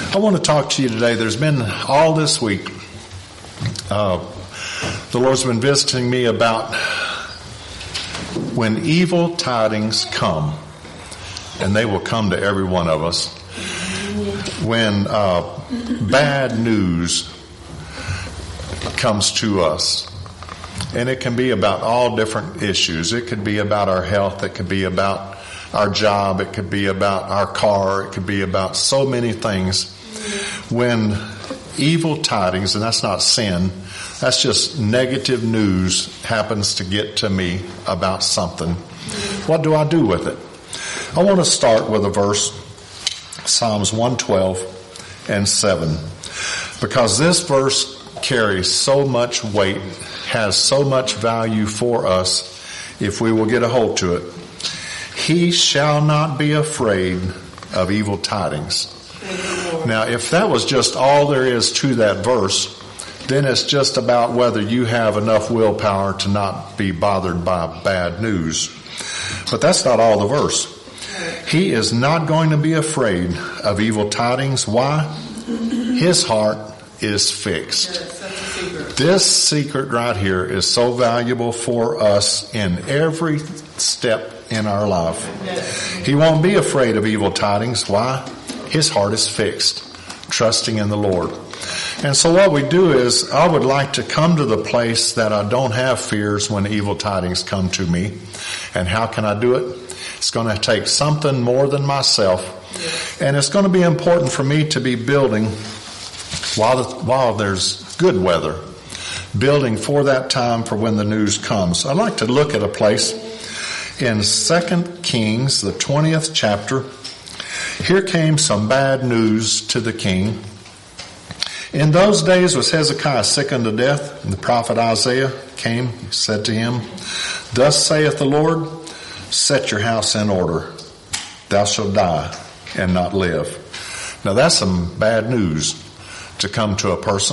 I want to talk to you today. There's been all this week, the Lord's been visiting me about when evil tidings come, and they will come to every one of us. When bad news comes to us, and it can be about all different issues. It could be about our health. It could be about our job. It could be about our car. It could be about so many things. When evil tidings, and that's not sin, that's just negative news happens to get to me about something, what do I do with it? I want to start with a verse, Psalms 112 and 7, because this verse carries so much weight, has so much value for us if we will get a hold to it. He shall not be afraid of evil tidings. Now, if that was just all there is to that verse, then it's just about whether you have enough willpower to not be bothered by bad news. But that's not all the verse. He is not going to be afraid of evil tidings. Why? His heart is fixed. This secret right here is so valuable for us in every step in our life. He won't be afraid of evil tidings. Why? His heart is fixed, trusting in the Lord. And so what we do is, I would like to come to the place that I don't have fears when evil tidings come to me. And how can I do it? It's going to take something more than myself. And it's going to be important for me to be building while there's good weather, building for that time for when the news comes. I'd like to look at a place in 2 Kings, the 20th chapter. Here came some bad news to the king. In those days was Hezekiah sick unto death, and the prophet Isaiah came, said to him, Thus saith the Lord, set your house in order. Thou shalt die and not live. Now that's some bad news to come to a person.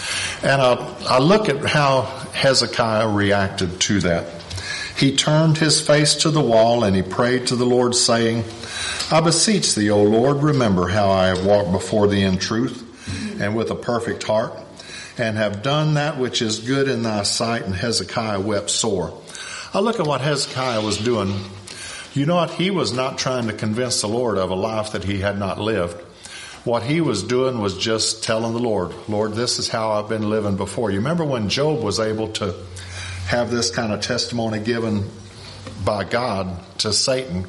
And I look at how Hezekiah reacted to that. He turned his face to the wall and he prayed to the Lord, saying, I beseech thee, O Lord, remember how I have walked before thee in truth and with a perfect heart, and have done that which is good in thy sight. And Hezekiah wept sore. I look at what Hezekiah was doing. You know what? He was not trying to convince the Lord of a life that he had not lived. What he was doing was just telling the Lord, Lord, this is how I've been living before you. Remember when Job was able to have this kind of testimony given by God to Satan?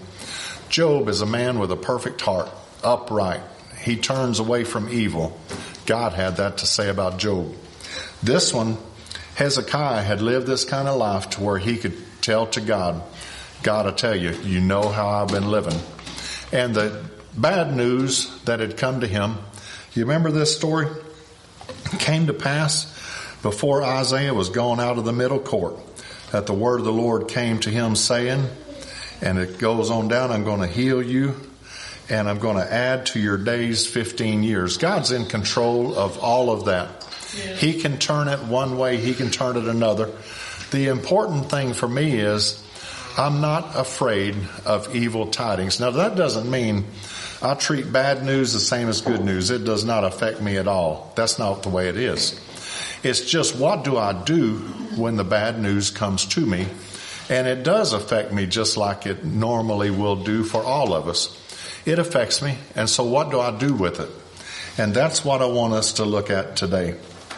Job is a man with a perfect heart, upright. He turns away from evil. God had that to say about Job. This one, Hezekiah had lived this kind of life to where he could tell to God, God, I tell you, you know how I've been living. And the bad news that had come to him, you remember this story? It came to pass before Isaiah was gone out of the middle court that the word of the Lord came to him saying, and it goes on down, I'm going to heal you, and I'm going to add to your days 15 years. God's in control of all of that. Yeah. He can turn it one way, he can turn it another. The important thing for me is I'm not afraid of evil tidings. Now, that doesn't mean I treat bad news the same as good news. It does not affect me at all. That's not the way it is. It's just, what do I do when the bad news comes to me? And it does affect me just like it normally will do for all of us. It affects me. And so what do I do with it? And that's what I want us to look at today.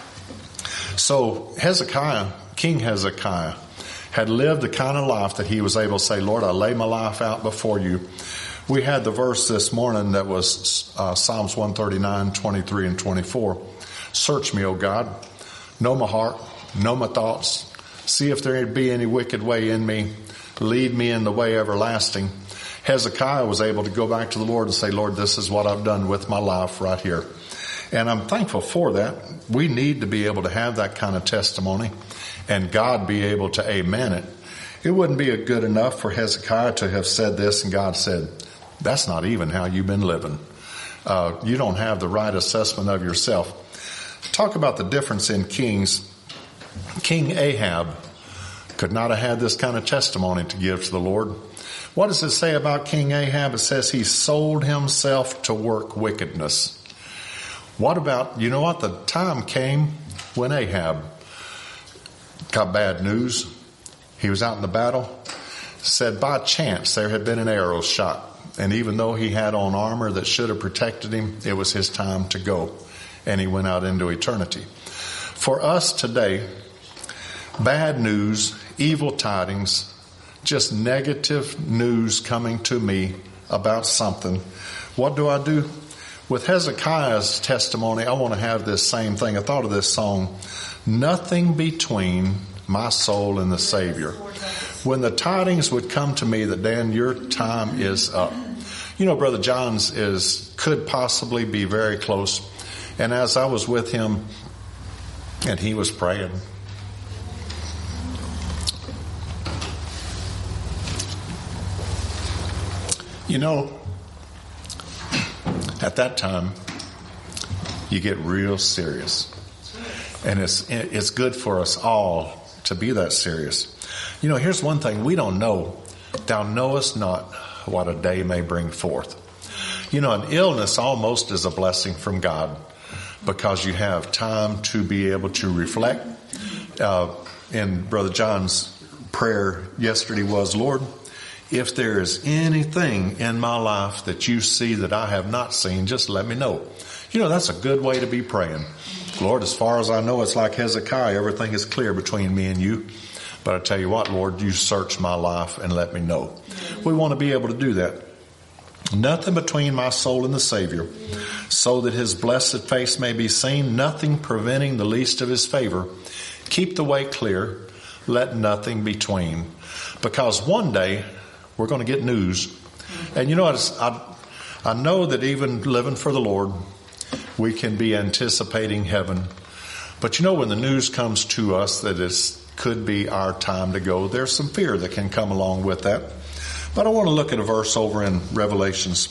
So Hezekiah, King Hezekiah, had lived the kind of life that he was able to say, Lord, I lay my life out before you. We had the verse this morning that was Psalms 139, 23 and 24. Search me, O God. Know my heart. Know my thoughts. See if there be any wicked way in me. Lead me in the way everlasting. Hezekiah was able to go back to the Lord and say, Lord, this is what I've done with my life right here. And I'm thankful for that. We need to be able to have that kind of testimony and God be able to amen it. It wouldn't be good enough for Hezekiah to have said this and God said, that's not even how you've been living. You don't have the right assessment of yourself. Talk about the difference in kings. King Ahab could not have had this kind of testimony to give to the Lord. What does it say about King Ahab? It says he sold himself to work wickedness. What about, you know what? The time came when Ahab got bad news. He was out in the battle. Said by chance there had been an arrow shot. And even though he had on armor that should have protected him, it was his time to go. And he went out into eternity. For us today, bad news, evil tidings, just negative news coming to me about something. What do I do? With Hezekiah's testimony, I want to have this same thing. I thought of this song, nothing between my soul and the Savior. When the tidings would come to me that, Dan, your time is up. You know, Brother John's could possibly be very close. And as I was with him and he was praying, you know, at that time, you get real serious. And it's good for us all to be that serious. You know, here's one thing we don't know. Thou knowest not what a day may bring forth. You know, an illness almost is a blessing from God because you have time to be able to reflect. And Brother John's prayer yesterday was, Lord, if there is anything in my life that you see that I have not seen, just let me know. You know, that's a good way to be praying. Lord, as far as I know, it's like Hezekiah. Everything is clear between me and you. But I tell you what, Lord, you search my life and let me know. We want to be able to do that. Nothing between my soul and the Savior, so that his blessed face may be seen, nothing preventing the least of his favor. Keep the way clear, let nothing between. Because one day, we're going to get news. And you know what? I know that even living for the Lord, we can be anticipating heaven. But you know, when the news comes to us that it could be our time to go, there's some fear that can come along with that. But I want to look at a verse over in Revelations.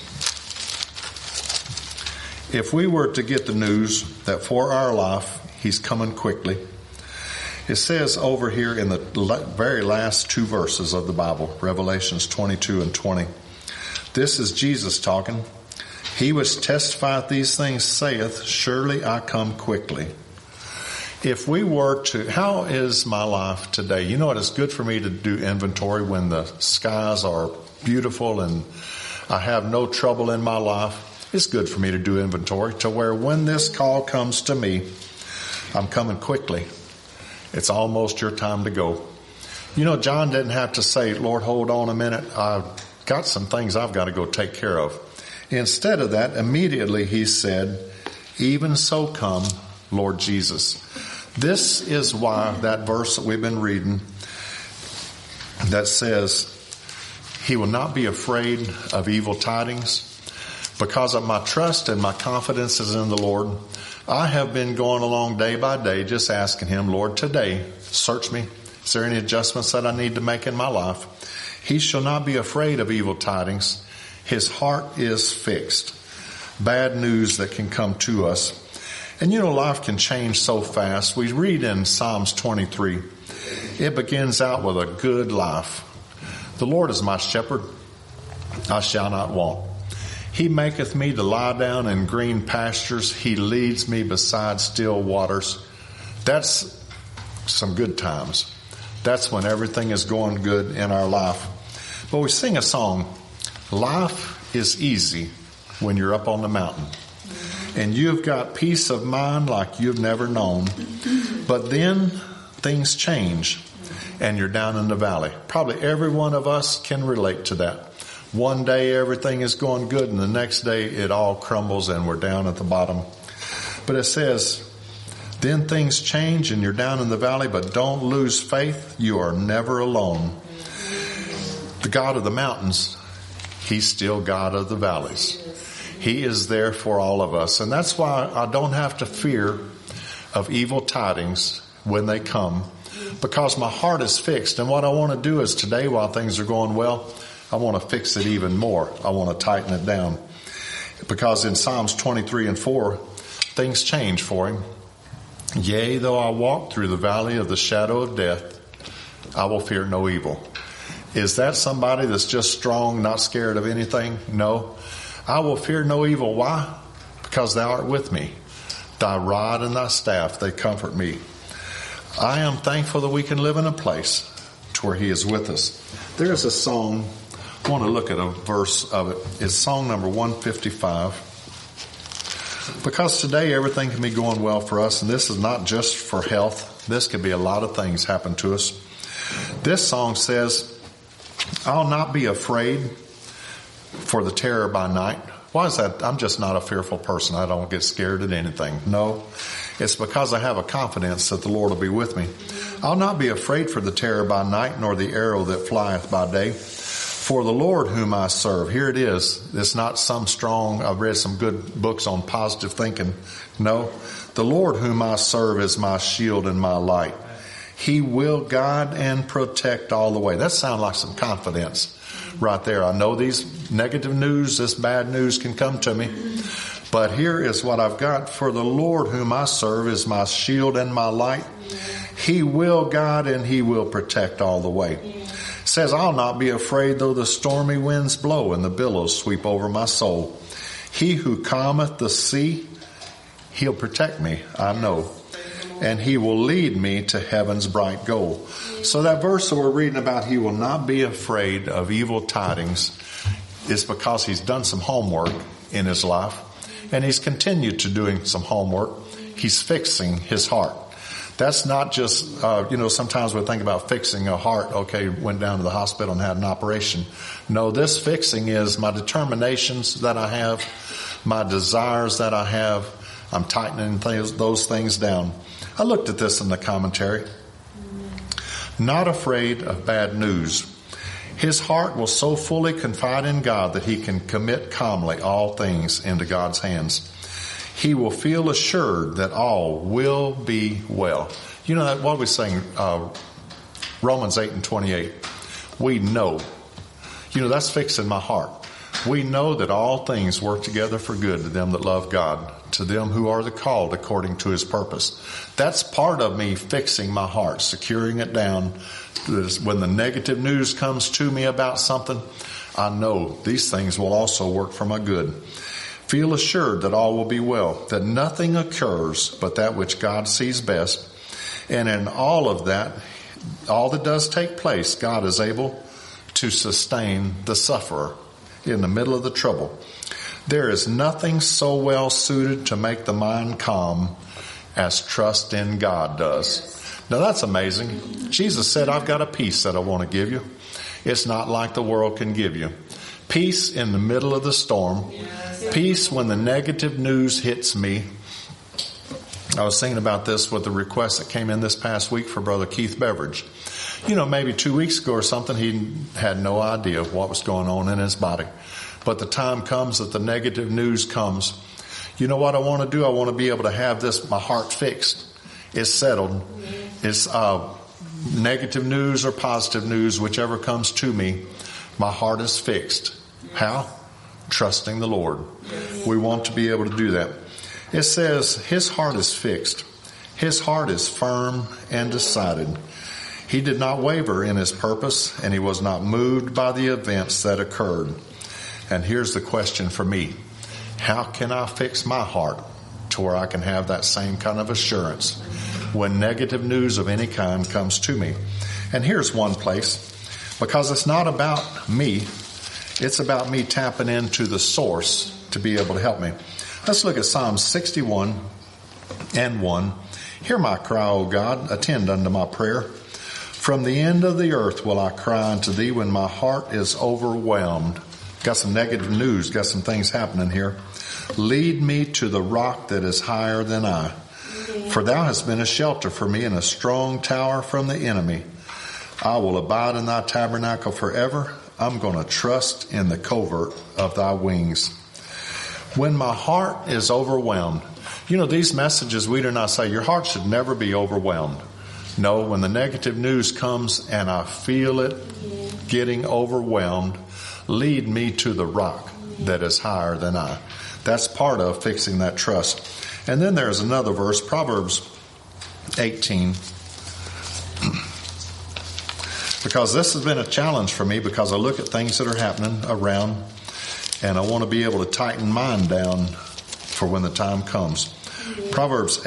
If we were to get the news that for our life, he's coming quickly, it says over here in the very last two verses of the Bible, Revelations 22 and 20. This is Jesus talking. He which testifieth these things saith, surely I come quickly. If we were to, how is my life today? You know what? It's good for me to do inventory when the skies are beautiful and I have no trouble in my life. It's good for me to do inventory to where when this call comes to me, I'm coming quickly. It's almost your time to go. You know, John didn't have to say, Lord, hold on a minute. I've got some things I've got to go take care of. Instead of that, immediately he said, even so come, Lord Jesus. This is why that verse that we've been reading that says, he will not be afraid of evil tidings. Because of my trust and my confidence is in the Lord, I have been going along day by day just asking him, Lord, today, search me. Is there any adjustments that I need to make in my life? He shall not be afraid of evil tidings. His heart is fixed. Bad news that can come to us. And you know, life can change so fast. We read in Psalms 23, it begins out with a good life. The Lord is my shepherd, I shall not want. He maketh me to lie down in green pastures. He leads me beside still waters. That's some good times. That's when everything is going good in our life. But we sing a song, life is easy when you're up on the mountain. And you've got peace of mind like you've never known. But then things change and you're down in the valley. Probably every one of us can relate to that. One day everything is going good and the next day it all crumbles and we're down at the bottom. But it says, then things change and you're down in the valley, but don't lose faith. You are never alone. The God of the mountains, he's still God of the valleys. He is there for all of us. And that's why I don't have to fear of evil tidings when they come, because my heart is fixed. And what I want to do is today, while things are going well, I want to fix it even more. I want to tighten it down. Because in Psalms 23 and 4, things change for him. Yea, though I walk through the valley of the shadow of death, I will fear no evil. Is that somebody that's just strong, not scared of anything? No. I will fear no evil. Why? because thou art with me. Thy rod and thy staff, they comfort me. I am thankful that we can live in a place to where he is with us. There's a song, I want to look at a verse of it. It's song number 155. Because today everything can be going well for us, and this is not just for health. This could be a lot of things happen to us. This song says, I'll not be afraid for the terror by night. Why is that? I'm just not a fearful person. I don't get scared at anything. No, it's because I have a confidence that the Lord will be with me. I'll not be afraid for the terror by night, nor the arrow that flieth by day. For the Lord whom I serve, here it is. It's not some strong, I've read some good books on positive thinking. No, the Lord whom I serve is my shield and my light. He will guide and protect all the way. That sounds like some confidence right there. I know these negative news, this bad news can come to me. But here is what I've got. For the Lord whom I serve is my shield and my light. He will guide and he will protect all the way. It says, I'll not be afraid though the stormy winds blow and the billows sweep over my soul. He who calmeth the sea, he'll protect me, I know. And he will lead me to heaven's bright goal. So that verse that we're reading about, he will not be afraid of evil tidings, is because he's done some homework in his life. And he's continued to doing some homework. He's fixing his heart. That's not just, sometimes we think about fixing a heart. Okay, went down to the hospital and had an operation. No, this fixing is my determinations that I have, my desires that I have. I'm tightening those things down. I looked at this in the commentary. Not afraid of bad news. His heart will so fully confide in God that he can commit calmly all things into God's hands. He will feel assured that all will be well. You know that what we sing, Romans 8:28. We know. That's fixing my heart. We know that all things work together for good to them that love God, to them who are the called according to his purpose. That's part of me fixing my heart, securing it down. When the negative news comes to me about something, I know these things will also work for my good. Feel assured that all will be well, that nothing occurs but that which God sees best. And in all of that, all that does take place, God is able to sustain the sufferer in the middle of the trouble. There is nothing so well suited to make the mind calm as trust in God does. Now that's amazing. Jesus said, I've got a peace that I want to give you. It's not like the world can give you. Peace in the middle of the storm. Peace when the negative news hits me. I was thinking about this with the request that came in this past week for Brother Keith Beveridge. Maybe 2 weeks ago or something, he had no idea what was going on in his body. But the time comes that the negative news comes. You know what I want to do? I want to be able to have my heart fixed. It's settled. It's negative news or positive news, whichever comes to me. My heart is fixed. How? Trusting the Lord. We want to be able to do that. It says his heart is fixed. His heart is firm and decided. He did not waver in his purpose, and he was not moved by the events that occurred. And here's the question for me. How can I fix my heart to where I can have that same kind of assurance when negative news of any kind comes to me? And here's one place, because it's not about me. It's about me tapping into the source to be able to help me. Let's look at Psalm 61:1. Hear my cry, O God, attend unto my prayer. From the end of the earth will I cry unto thee when my heart is overwhelmed. Got some negative news, got some things happening here. Lead me to the rock that is higher than I. For thou hast been a shelter for me and a strong tower from the enemy. I will abide in thy tabernacle forever. I'm going to trust in the covert of thy wings. When my heart is overwhelmed, these messages, we do not say your heart should never be overwhelmed. No, when the negative news comes and I feel it getting overwhelmed, lead me to the rock that is higher than I. That's part of fixing that trust. And then there's another verse, Proverbs 18. Because this has been a challenge for me, because I look at things that are happening around and I want to be able to tighten mine down for when the time comes. Proverbs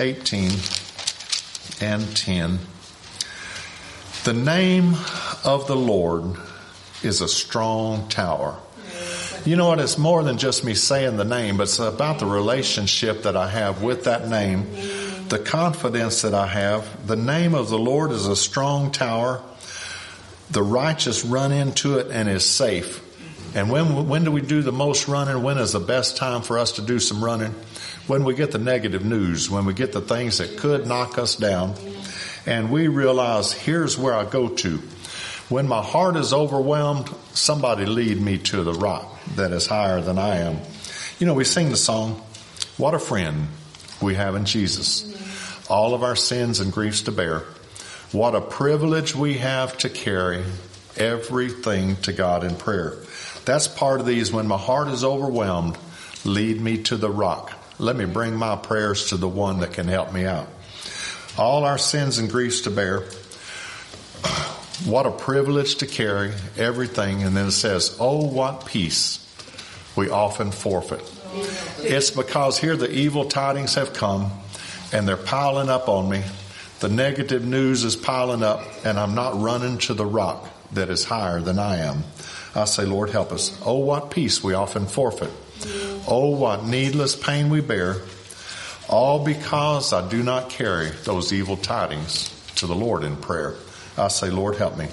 18:10. The name of the Lord is a strong tower. You know what? It's more than just me saying the name, but it's about the relationship that I have with that name, the confidence that I have. The name of the Lord is a strong tower. The righteous run into it and is safe. And when do we do the most running? When is the best time for us to do some running? When we get the negative news, when we get the things that could knock us down, and we realize, here's where I go to. When my heart is overwhelmed, somebody lead me to the rock that is higher than I am. You know, we sing the song, what a friend we have in Jesus. All of our sins and griefs to bear. What a privilege we have to carry everything to God in prayer. That's part of these. When my heart is overwhelmed, lead me to the rock. Let me bring my prayers to the one that can help me out. All our sins and griefs to bear. What a privilege to carry everything. And then it says, oh, what peace we often forfeit. It's because here the evil tidings have come and they're piling up on me. The negative news is piling up and I'm not running to the rock that is higher than I am. I say, Lord, help us. Oh, what peace we often forfeit. Oh, what needless pain we bear. All because I do not carry those evil tidings to the Lord in prayer. I say, Lord, help me.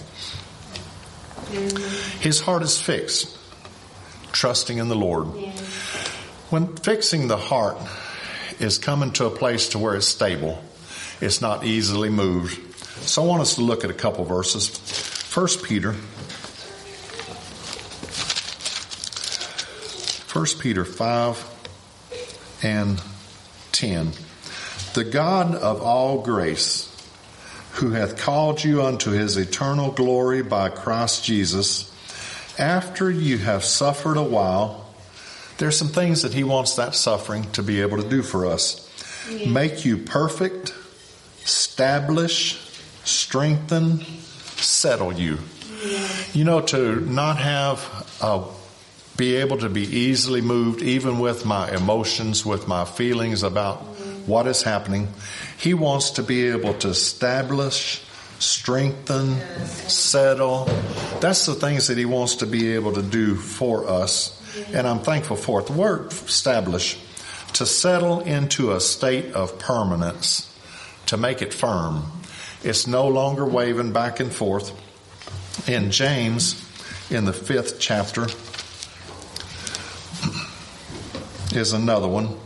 His heart is fixed, trusting in the Lord. When fixing the heart is coming to a place to where it's stable, it's not easily moved. So I want us to look at a couple verses. 1 Peter 5:10. The God of all grace, who hath called you unto his eternal glory by Christ Jesus, after you have suffered a while, there's some things that he wants that suffering to be able to do for us. Make you perfect, establish, strengthen, settle you. You know, to not have be able to be easily moved, even with my emotions, with my feelings about what is happening. He wants to be able to establish, strengthen, settle. That's the things that he wants to be able to do for us. And I'm thankful for it. The word establish, to settle into a state of permanence, to make it firm. It's no longer waving back and forth. In James, in the 5th chapter, is another one.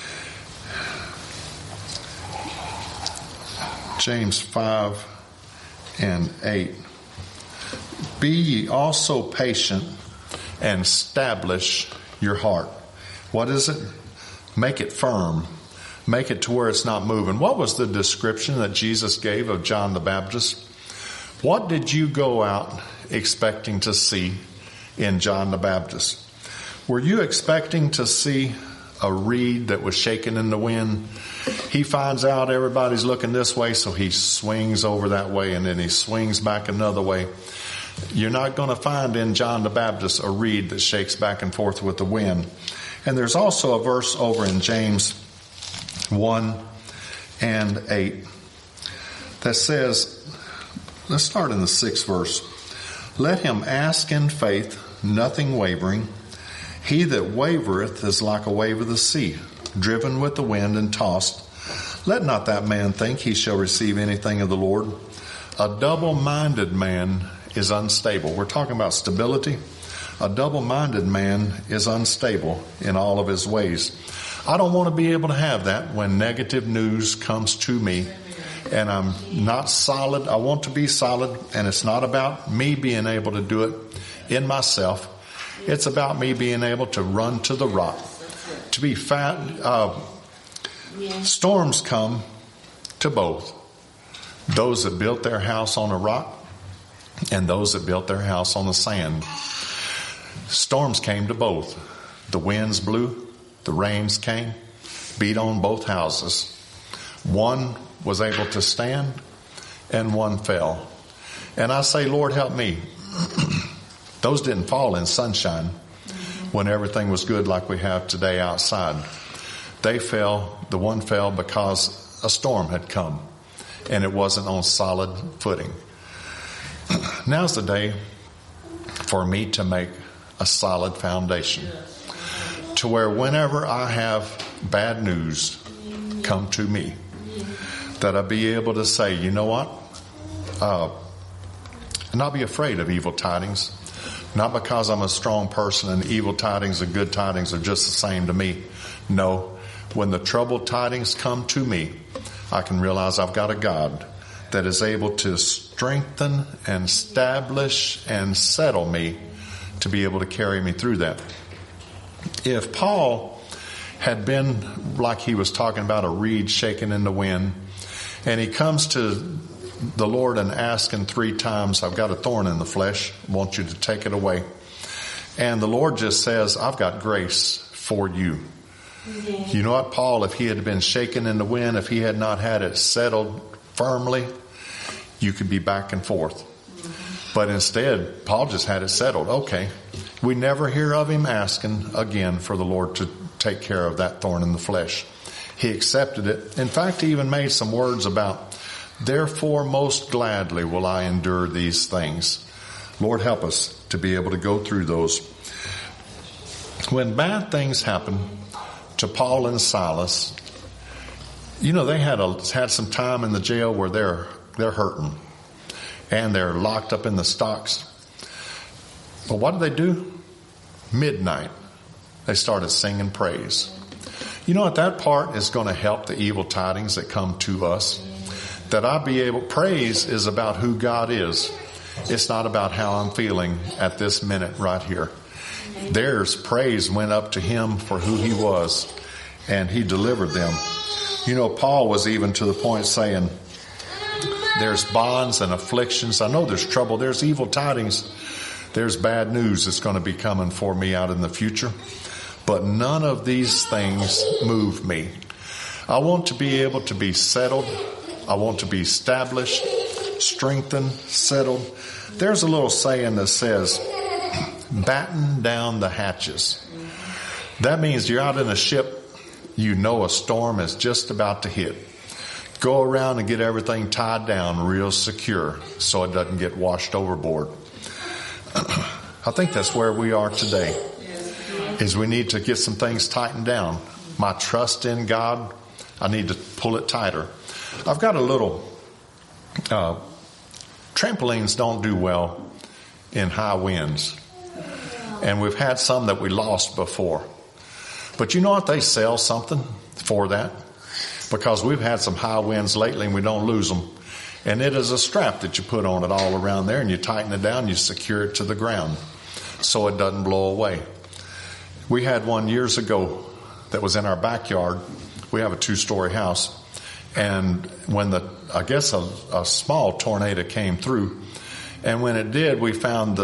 James 5:8. Be ye also patient and establish your heart. What is it? Make it firm. Make it to where it's not moving. What was the description that Jesus gave of John the Baptist? What did you go out expecting to see in John the Baptist? Were you expecting to see a reed that was shaking in the wind? He finds out everybody's looking this way, so he swings over that way, and then he swings back another way. You're not going to find in John the Baptist a reed that shakes back and forth with the wind. And there's also a verse over in James 1:8 that says, let's start in the 6th verse. Let him ask in faith, nothing wavering. He that wavereth is like a wave of the sea, driven with the wind and tossed. Let not that man think he shall receive anything of the Lord. A double-minded man is unstable. We're talking about stability. A double-minded man is unstable in all of his ways. I don't want to be able to have that when negative news comes to me and I'm not solid. I want to be solid, and it's not about me being able to do it in myself. It's about me being able to run to the rock, to be fat. Storms come to both. Those that built their house on a rock and those that built their house on the sand. Storms came to both. The winds blew, the rains came, beat on both houses. One was able to stand and one fell. And I say, Lord, help me. Those didn't fall in sunshine when everything was good like we have today outside. The one fell because a storm had come and it wasn't on solid footing. Now's the day for me to make a solid foundation to where whenever I have bad news come to me, that I be able to say, you know what? Not be afraid of evil tidings. Not because I'm a strong person and evil tidings and good tidings are just the same to me. No, when the troubled tidings come to me, I can realize I've got a God that is able to strengthen and establish and settle me to be able to carry me through that. If Paul had been like he was talking about, a reed shaking in the wind, and he comes to the Lord and asking 3 times, I've got a thorn in the flesh, I want you to take it away. And the Lord just says, I've got grace for you. Yeah. You know what, Paul, if he had been shaken in the wind, if he had not had it settled firmly, you could be back and forth. But instead, Paul just had it settled. Okay. We never hear of him asking again for the Lord to take care of that thorn in the flesh. He accepted it. In fact, he even made some words about, therefore most gladly will I endure these things. Lord, help us to be able to go through those. When bad things happen to Paul and Silas, you know, they had some time in the jail where they're hurting and they're locked up in the stocks. But what do? Midnight, they started singing praise. You know what? That part is going to help the evil tidings that come to us. That I be able, praise is about who God is. It's not about how I'm feeling at this minute right here. Theirs praise went up to him for who he was, and he delivered them. You know, Paul was even to the point saying, there's bonds and afflictions. I know there's trouble. There's evil tidings. There's bad news that's going to be coming for me out in the future. But none of these things move me. I want to be able to be settled. I want to be established, strengthened, settled. There's a little saying that says, batten down the hatches. That means you're out in a ship, you know a storm is just about to hit. Go around and get everything tied down real secure so it doesn't get washed overboard. I think that's where we are today, is we need to get some things tightened down. My trust in God, I need to pull it tighter. I've got a little, trampolines don't do well in high winds. And we've had some that we lost before. But you know what? They sell something for that. Because we've had some high winds lately and we don't lose them. And it is a strap that you put on it all around there and you tighten it down, you secure it to the ground so it doesn't blow away. We had one years ago that was in our backyard. We have a 2-story house. And when a small tornado came through, and when it did, we found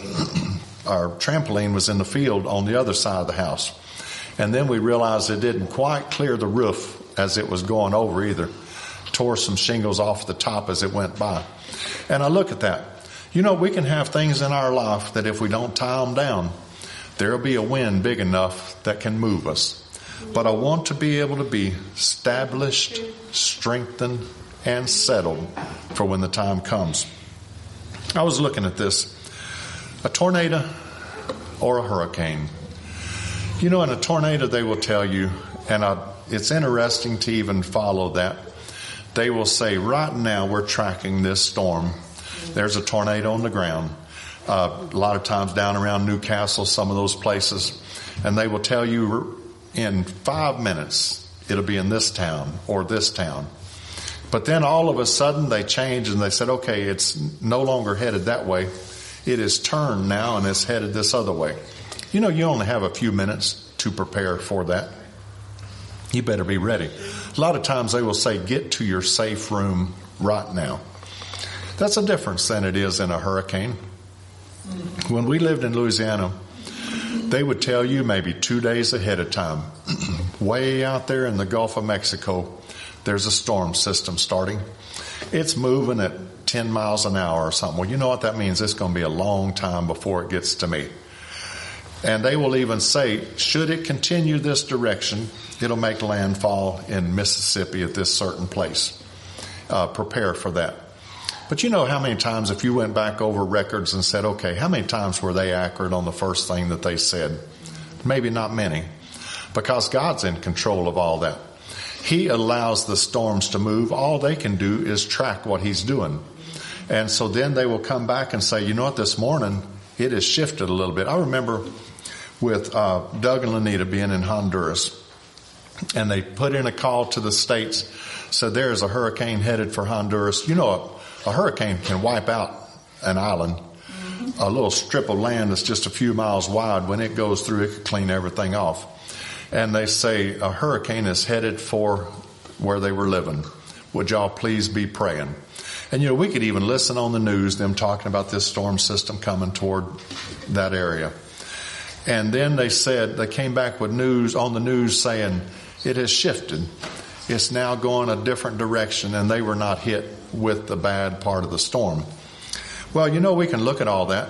our trampoline was in the field on the other side of the house. And then we realized it didn't quite clear the roof as it was going over either. Tore some shingles off the top as it went by. And I look at that. You know, we can have things in our life that if we don't tie them down, there'll be a wind big enough that can move us. But I want to be able to be established, strengthened, and settled for when the time comes. I was looking at this. A tornado or a hurricane. You know, in a tornado they will tell you, and it's interesting to even follow that. They will say, right now we're tracking this storm. There's a tornado on the ground. A lot of times down around Newcastle, some of those places. And they will tell you in 5 minutes, it'll be in this town or this town. But then all of a sudden they change and they said, okay, it's no longer headed that way. It is turned now and it's headed this other way. You know, you only have a few minutes to prepare for that. You better be ready. A lot of times they will say, get to your safe room right now. That's a difference than it is in a hurricane. When we lived in Louisiana, they would tell you maybe 2 days ahead of time, way out there in the Gulf of Mexico, there's a storm system starting. It's moving at 10 miles an hour or something. Well, you know what that means? It's going to be a long time before it gets to me. And they will even say, should it continue this direction, it'll make landfall in Mississippi at this certain place. Prepare for that. But you know how many times, if you went back over records and said, okay, how many times were they accurate on the first thing that they said? Maybe not many, because God's in control of all that. He allows the storms to move. All they can do is track what he's doing. And so then they will come back and say, you know what, this morning it has shifted a little bit. I remember with Doug and Lanita being in Honduras, and they put in a call to the states, said there is a hurricane headed for Honduras. You know, a hurricane can wipe out an island. A little strip of land that's just a few miles wide, when it goes through, it could clean everything off. And they say a hurricane is headed for where they were living. Would y'all please be praying? And you know, we could even listen on the news, them talking about this storm system coming toward that area. And then they said, they came back with news on the news saying it has shifted. It's now going a different direction, and they were not hit with the bad part of the storm. Well, you know, we can look at all that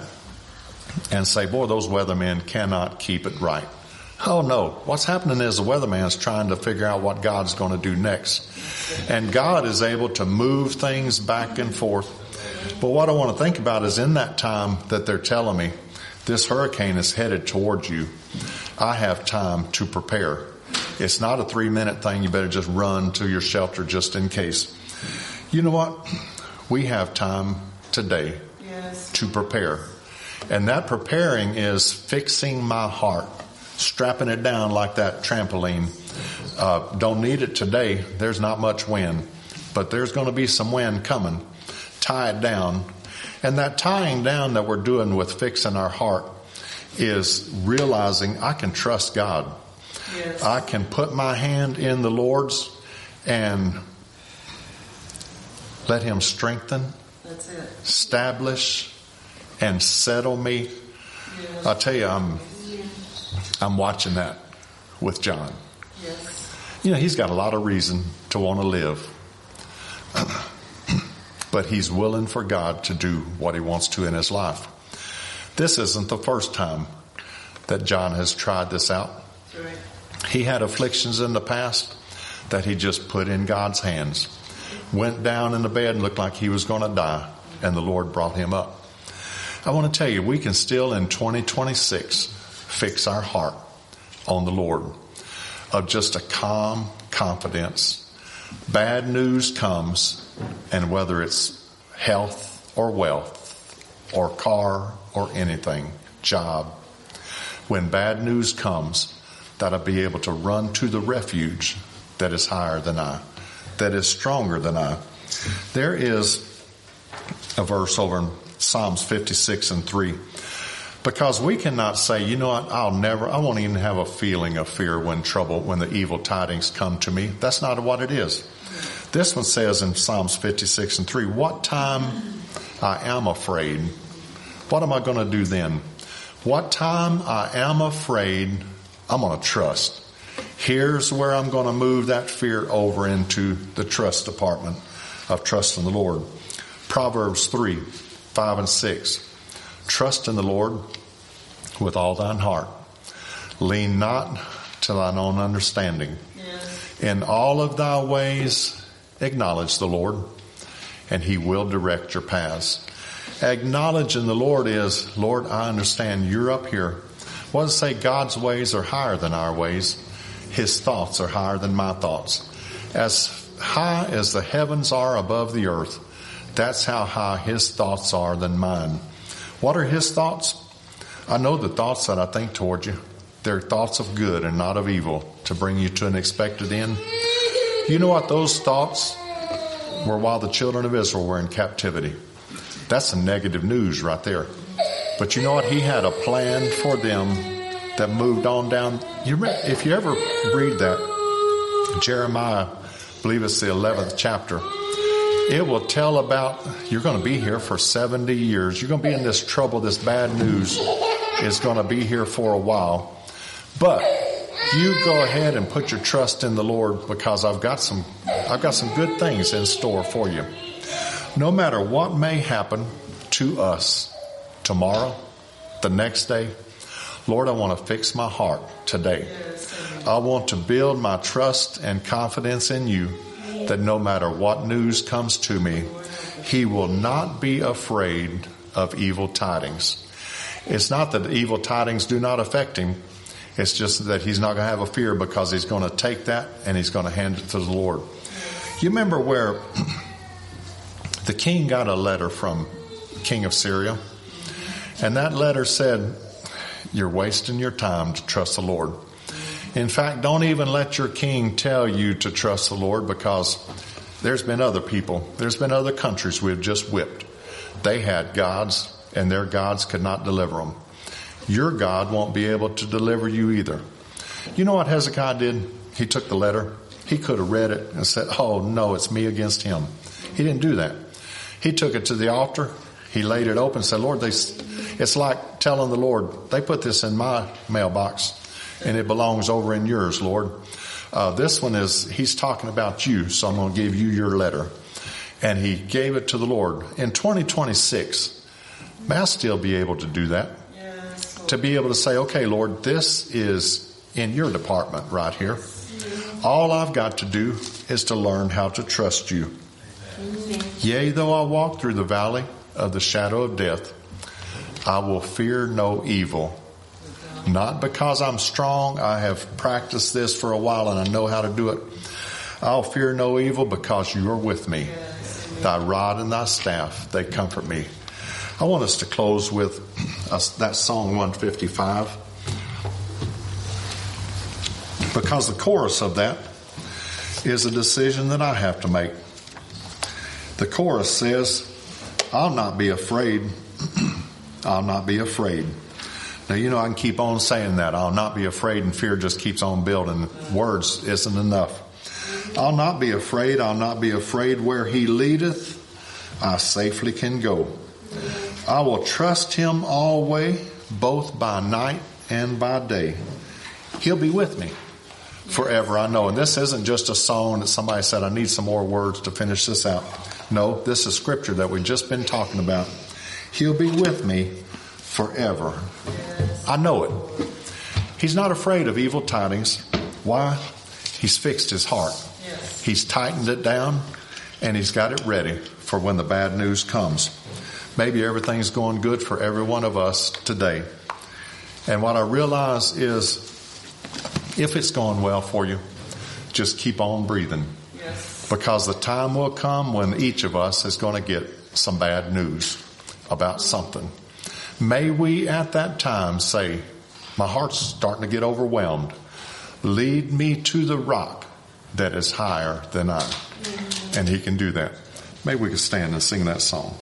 and say, boy, those weathermen cannot keep it right. Oh, no. What's happening is the weatherman's trying to figure out what God's going to do next. And God is able to move things back and forth. But what I want to think about is in that time that they're telling me, this hurricane is headed towards you, I have time to prepare. It's not a 3-minute thing. You better just run to your shelter just in case. You know what? We have time today to prepare. And that preparing is fixing my heart, strapping it down like that trampoline. Don't need it today. There's not much wind, but there's going to be some wind coming. Tie it down. And that tying down that we're doing with fixing our heart is realizing I can trust God. Yes. I can put my hand in the Lord's and let him strengthen, establish, and settle me. Yes. I tell you, I'm watching that with John. Yes. You know, he's got a lot of reason to want to live. But he's willing for God to do what he wants to in his life. This isn't the first time that John has tried this out. Right. He had afflictions in the past that he just put in God's hands. Went down in the bed and looked like he was going to die, and the Lord brought him up. I want to tell you, we can still in 2026 fix our heart on the Lord of just a calm confidence. Bad news comes, and whether it's health or wealth or car or anything, job, when bad news comes, that I'll be able to run to the refuge that is higher than I, that is stronger than I. There is a verse over in Psalms 56:3. Because we cannot say, you know what, I won't even have a feeling of fear when the evil tidings come to me. That's not what it is. This one says in Psalms 56:3, what time I am afraid, what am I going to do then? What time I am afraid, I'm going to trust. Here's where I'm going to move that fear over into the trust department of trust in the Lord. Proverbs 3:5-6. Trust in the Lord with all thine heart. Lean not to thine own understanding. Yes. In all of thy ways acknowledge the Lord, and he will direct your paths. Acknowledging the Lord is, Lord, I understand you're up here. What does it say? God's ways are higher than our ways. His thoughts are higher than my thoughts. As high as the heavens are above the earth, that's how high his thoughts are than mine. What are his thoughts? I know the thoughts that I think toward you. They're thoughts of good and not of evil, to bring you to an expected end. You know what those thoughts were while the children of Israel were in captivity? That's some negative news right there. But you know what? He had a plan for them that moved on down. If you ever read that, Jeremiah, I believe it's the 11th chapter, it will tell about, you're going to be here for 70 years. You're going to be in this trouble. This bad news is going to be here for a while. But you go ahead and put your trust in the Lord, because I've got some good things in store for you. No matter what may happen to us tomorrow, the next day, Lord, I want to fix my heart today. I want to build my trust and confidence in you that no matter what news comes to me, he will not be afraid of evil tidings. It's not that evil tidings do not affect him. It's just that he's not going to have a fear, because he's going to take that and he's going to hand it to the Lord. You remember where the king got a letter from King of Syria, and that letter said, you're wasting your time to trust the Lord. In fact, don't even let your king tell you to trust the Lord, because there's been other people, there's been other countries we've just whipped. They had gods, and their gods could not deliver them. Your God won't be able to deliver you either. You know what Hezekiah did? He took the letter. He could have read it and said, oh no, it's me against him. He didn't do that. He took it to the altar. He laid it open and said, Lord, it's like telling the Lord, they put this in my mailbox and it belongs over in yours, Lord. This one he's talking about you, so I'm going to give you your letter. And he gave it to the Lord. In 2026, may I still be able to do that? Yes, to be able to say, okay, Lord, this is in your department right here. All I've got to do is to learn how to trust you. Yea, though I walk through the valley of the shadow of death, I will fear no evil. Not because I'm strong. I have practiced this for a while and I know how to do it. I'll fear no evil because you are with me. Thy rod and thy staff, they comfort me. I want us to close with that song 155. Because the chorus of that is a decision that I have to make. The chorus says, I'll not be afraid. I'll not be afraid. Now, you know, I can keep on saying that. I'll not be afraid, and fear just keeps on building. Words isn't enough. I'll not be afraid. I'll not be afraid. Where he leadeth, I safely can go. I will trust him always, both by night and by day. He'll be with me forever, I know. And this isn't just a song that somebody said, I need some more words to finish this out. No, this is scripture that we've just been talking about. He'll be with me forever. I know it. He's not afraid of evil tidings. Why? He's fixed his heart. He's tightened it down, and he's got it ready for when the bad news comes. Maybe everything's going good for every one of us today. And what I realize is, if it's going well for you, just keep on breathing. Yes. Because the time will come when each of us is going to get some bad news about something. May we at that time say, my heart's starting to get overwhelmed. Lead me to the rock that is higher than I. And he can do that. Maybe we could stand and sing that song.